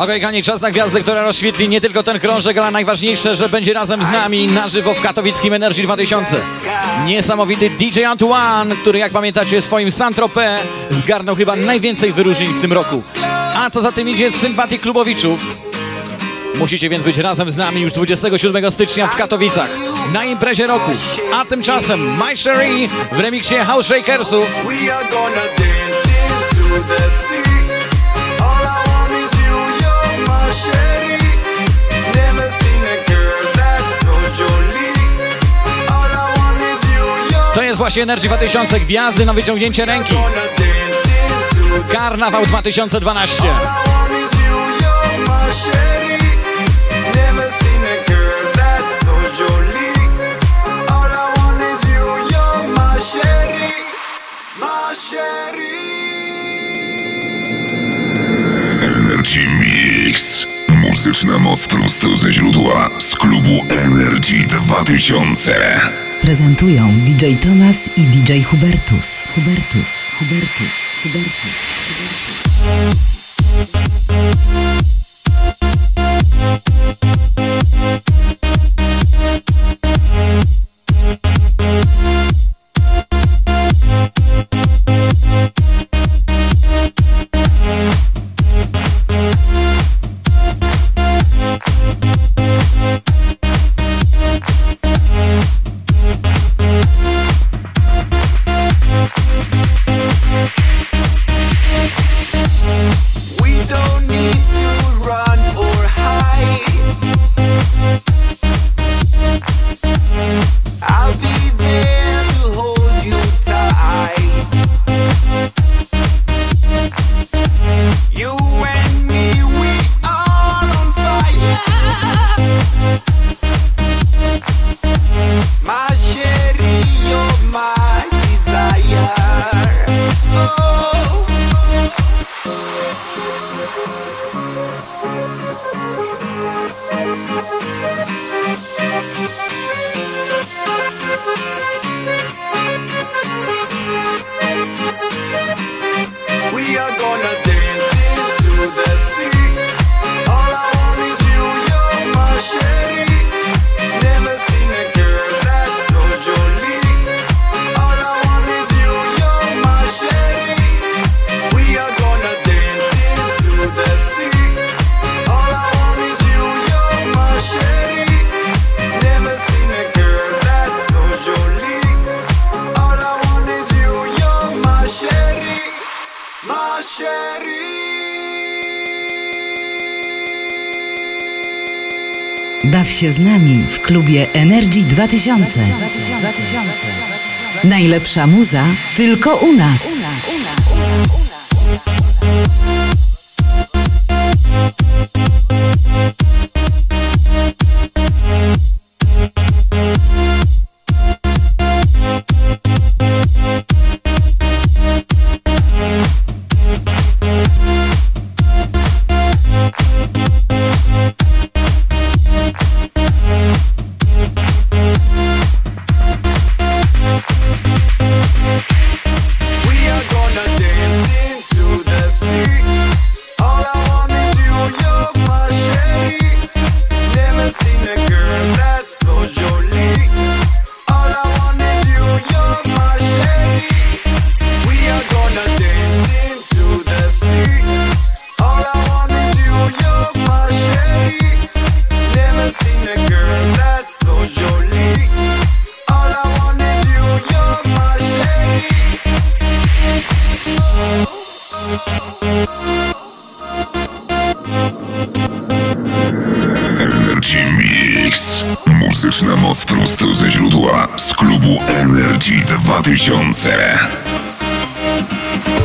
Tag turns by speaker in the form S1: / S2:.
S1: Okej, Kani, czas na gwiazdę, która rozświetli nie tylko ten krążek, ale najważniejsze, że będzie razem z nami na żywo w katowickim Energy 2000. Niesamowity DJ Antoine, który jak pamiętacie w swoim Saint-Tropez zgarnął chyba najwięcej wyróżnień w tym roku. A co za tym idzie, sympatii klubowiczów. Musicie więc być razem z nami już 27 stycznia w Katowicach na imprezie roku. A tymczasem My Sherry w remiksie House Shakersów. To jest właśnie Energy 2000, gwiazdy na wyciągnięcie ręki. Karnawał 2012.
S2: Energy Mix. Muzyczna moc prosto ze źródła z klubu Energy 2000.
S3: Prezentują DJ Tomas i DJ Hubertus. Hubertus. Baw się z nami w klubie Energy 2000. Najlepsza muza tylko u nas.
S2: Energy Mix. Muzyczna moc prosto ze źródła z klubu Energy 2000.